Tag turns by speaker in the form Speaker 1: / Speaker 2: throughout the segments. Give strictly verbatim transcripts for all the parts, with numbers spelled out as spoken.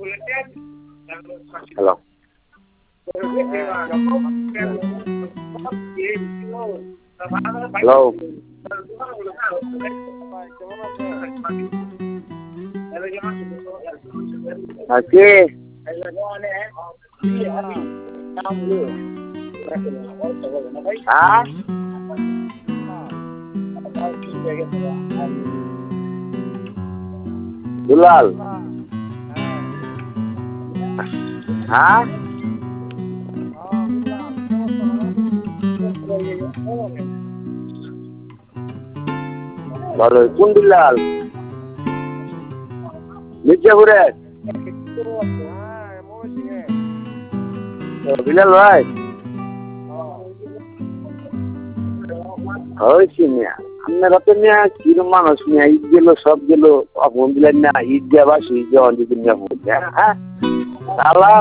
Speaker 1: hello hello কে হ্যাঁ দুলাল হ্যাঁ ভালো কোন দুলাল মির্জাপুরে বিলাল ভাই হয়েছি মিয়া আপনারা তো মিয়া কিরম মানুষ মিয়া ঈদ গেল সব গেল আপন দিলেন না ঈদ যাবা ঈদ যাওয়া যদি মিয়া বলছে হ্যাঁ তালা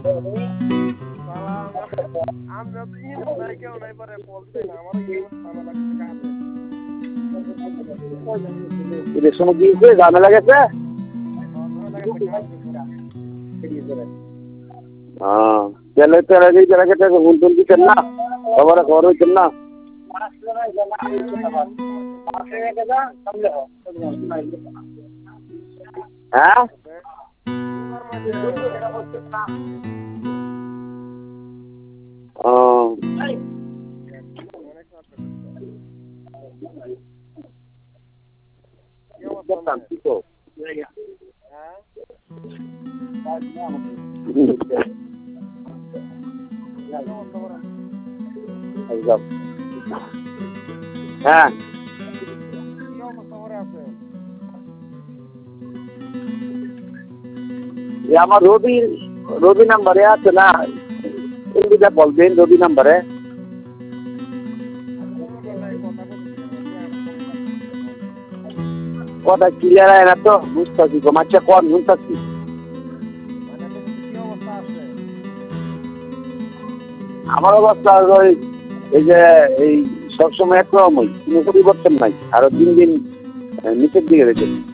Speaker 1: ঈদের সময় গিয়েছে ঝামেলা গেছে হ্যাঁ তেলে তেলে দিয়ে তেলে কেটে হুল টুল দিতেন না খবর খবর হইতেন না হ্যাঁ ও হ্যাঁ আমার রবি রবি নাম্বারে আছে না এমবিটা বলবেন রবি নাম্বারে কথা ক্লিয়ার হয় না তো বুঝতেছি মাছটা কম শুনতেছি আমার অবস্থা ওই এই যে এই সবসময় একরকমই কোনো পরিবর্তন নাই আরো দিন দিন নিচের দিকে রেখেছি